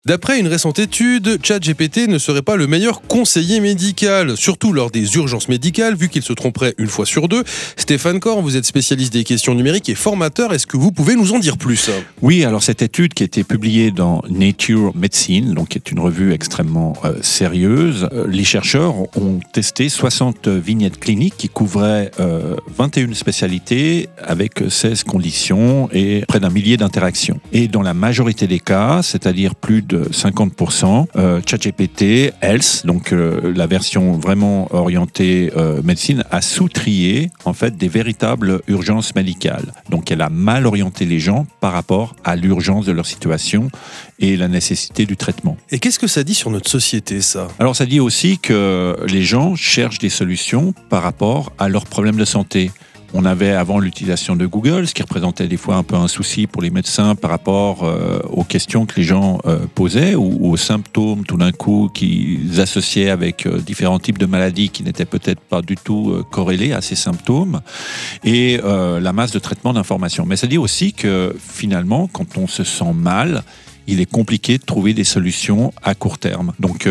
D'après une récente étude, ChatGPT ne serait pas le meilleur conseiller médical, surtout lors des urgences médicales, vu qu'il se tromperait une fois sur deux. Stéphane Corr, vous êtes spécialiste des questions numériques et formateur. Est-ce que vous pouvez nous en dire plus ? Oui, alors cette étude qui a été publiée dans Nature Medicine, donc qui est une revue extrêmement sérieuse, les chercheurs ont testé 60 vignettes cliniques qui couvraient 21 spécialités avec 16 conditions et près d'un millier d'interactions. Et dans la majorité des cas, c'est-à-dire plus de 50%, ChatGPT Health, donc la version vraiment orientée médecine, a sous-trié en fait des véritables urgences médicales. Donc elle a mal orienté les gens par rapport à l'urgence de leur situation et la nécessité du traitement. Et qu'est-ce que ça dit sur notre société, ça ? Alors ça dit aussi que les gens cherchent des solutions par rapport à leurs problèmes de santé. On avait avant l'utilisation de Google, ce qui représentait des fois un peu un souci pour les médecins par rapport aux questions que les gens posaient ou aux symptômes tout d'un coup qu'ils associaient avec différents types de maladies qui n'étaient peut-être pas du tout corrélés à ces symptômes et la masse de traitement d'informations. Mais ça dit aussi que finalement, quand on se sent mal, il est compliqué de trouver des solutions à court terme. Donc,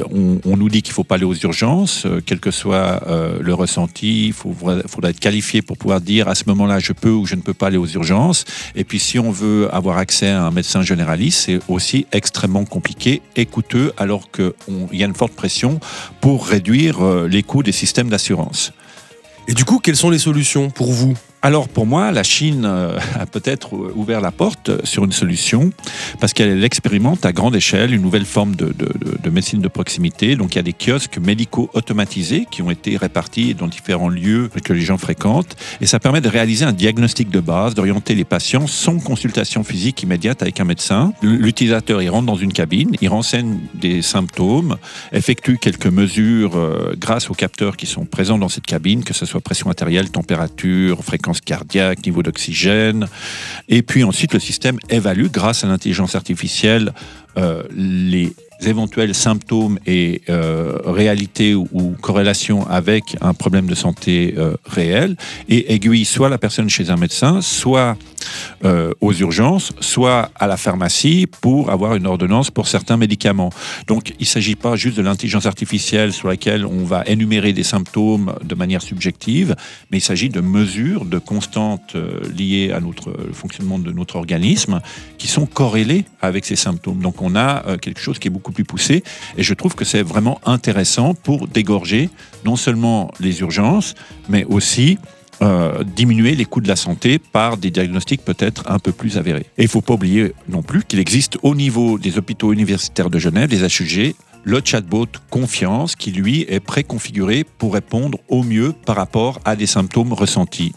on nous dit qu'il ne faut pas aller aux urgences, quel que soit le ressenti, il faudra être qualifié pour pouvoir dire à ce moment-là, je peux ou je ne peux pas aller aux urgences. Et puis, si on veut avoir accès à un médecin généraliste, c'est aussi extrêmement compliqué et coûteux, alors qu'il y a une forte pression pour réduire les coûts des systèmes d'assurance. Et du coup, quelles sont les solutions pour vous ? Alors pour moi, la Chine a peut-être ouvert la porte sur une solution parce qu'elle expérimente à grande échelle une nouvelle forme de médecine de proximité. Donc il y a des kiosques médicaux automatisés qui ont été répartis dans différents lieux que les gens fréquentent et ça permet de réaliser un diagnostic de base, d'orienter les patients sans consultation physique immédiate avec un médecin. L'utilisateur, il rentre dans une cabine, il renseigne des symptômes, effectue quelques mesures grâce aux capteurs qui sont présents dans cette cabine, que ce soit pression artérielle, température, fréquence cardiaque, niveau d'oxygène. Et puis ensuite, le système évalue, grâce à l'intelligence artificielle, les éventuels symptômes et réalités ou corrélations avec un problème de santé réel et aiguille soit la personne chez un médecin, soit aux urgences, soit à la pharmacie pour avoir une ordonnance pour certains médicaments. Donc, il ne s'agit pas juste de l'intelligence artificielle sur laquelle on va énumérer des symptômes de manière subjective, mais il s'agit de mesures, de constantes liées à le fonctionnement de notre organisme qui sont corrélées avec ces symptômes. Donc, on a quelque chose qui est beaucoup plus poussé et je trouve que c'est vraiment intéressant pour dégorger non seulement les urgences, mais aussi diminuer les coûts de la santé par des diagnostics peut-être un peu plus avérés. Et il ne faut pas oublier non plus qu'il existe au niveau des hôpitaux universitaires de Genève, des HUG, le chatbot Confiance qui, lui, est préconfiguré pour répondre au mieux par rapport à des symptômes ressentis.